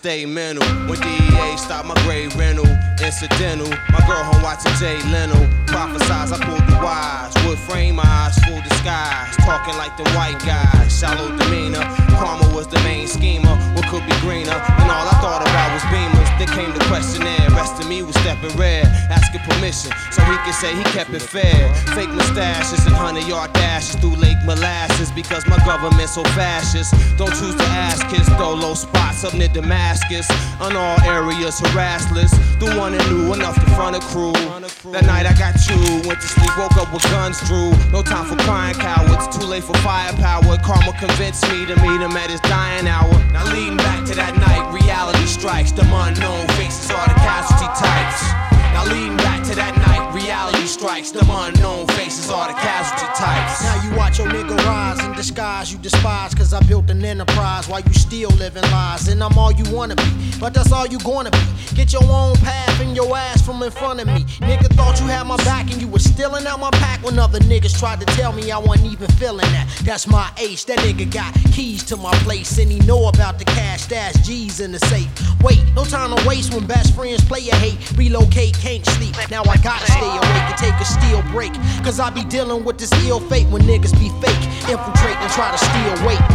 stay mental. When DEA stopped my grade rental, incidental. My girl home watching Jay Leno. Prophesize, I pulled the wise. Wood frame eyes, full disguise. Talking like the white guys, shallow demeanor. Karma was the main schemer. What could be greener? And all I thought about was Beamers. Then came the questionnaire. Rest of me was stepping red, asking permission so he could say he kept it fair. Fake mustaches and 100-yard dashes through Lake Molasses because my government so fascist. Don't choose to ask kids, though low spots up near Damascus. On all areas, harassless. The one that knew enough to front a crew. That night I got chewed, went to sleep, woke up with guns drew. No time for crying cowards, too late for firepower. Karma convinced me to meet him at his dying hour. Now leading back to that night, reality strikes. The unknown faces are the casualty types. Now leading back to that night, reality strikes. The unknown faces are the casualty types. Now you watch your nigga rise in disguise you despise, cause I built an enterprise while you still living lies. And I'm all you wanna be, but that's all you gonna be. Get your own path and your ass from in front of me. Nigga thought you had my back and you was stealing out my pack when other niggas tried to tell me I wasn't even feeling that. That's my ace, that nigga got keys to my place and he know about the cash, stash G's in the safe. Wait, no time to waste when best friends play your hate. Relocate, can't sleep, now I gotta stay awake and take a steel break. Cause I be dealing with this ill fate when niggas be fake, infiltrate and try to steal weight.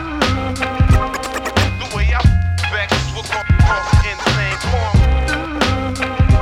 The way I vex will cause an insane form.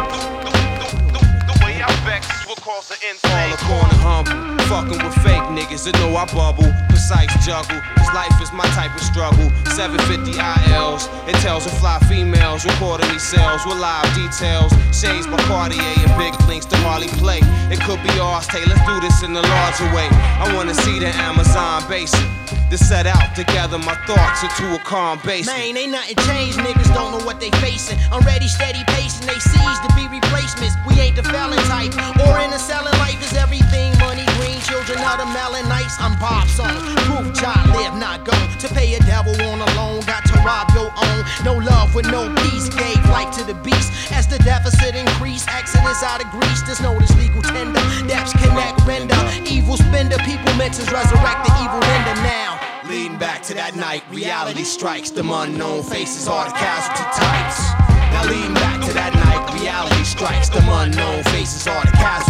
The way I vex will cause an insane form. All the corner humble, fucking with fake niggas that know I bubble. Precise juggle, cause life is my type of struggle. 750 ILs, it tells of fly females, recording me cells with live details. Shades by Cartier and big links to Harley play. It could be ours, Tay, let's do this in a larger way. I wanna see the Amazon basin. To set out together my thoughts into a calm basin. Man, ain't nothing changed, niggas don't know what they facing. I'm ready, steady pacing, they seize to be replacements. We ain't the felon type, or in a selling life is everything money, green children of the Melanites. I'm Bob's son, proof child, live not go. To pay a devil on a loan, got to rob your own. No love with no peace, gave life to the beast. As the deficit increase, exodus out of Greece. There's no this legal tender, depths connect, render. Evil spender, people meant to resurrect the evil render now. Leading back to that night, reality strikes. Them unknown faces are the casualty types. Now leading back to that night, reality strikes. Them unknown faces are the casualty